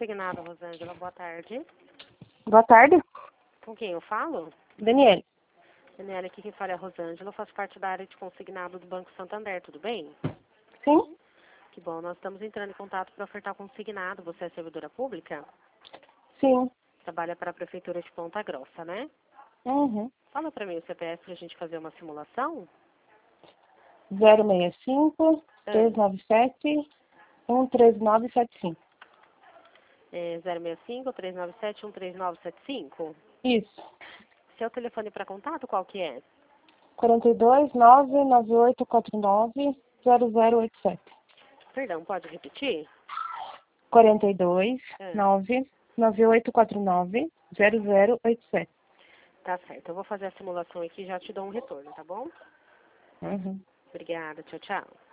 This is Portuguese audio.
consignado, Rosângela. Boa tarde. Boa tarde, Com quem eu falo? Daniele. Daniela, aqui quem fala é a Rosângela. Eu faço parte da área de consignado do Banco Santander, tudo bem? Sim? Que bom, nós estamos entrando em contato para ofertar consignado. Você é servidora pública? Sim. Trabalha para a Prefeitura de Ponta Grossa, né? Uhum. Fala para mim o CPF para a gente fazer uma simulação. 065 É, 397 13975. 065 397 13975. Isso. Seu telefone para contato, qual que é? 42 99849 0087. Perdão, pode repetir? 42 É, 99849 0087. tá certo. Eu vou fazer a simulação aqui e já te dou um retorno, tá bom? Uhum. Obrigada. Tchau, tchau.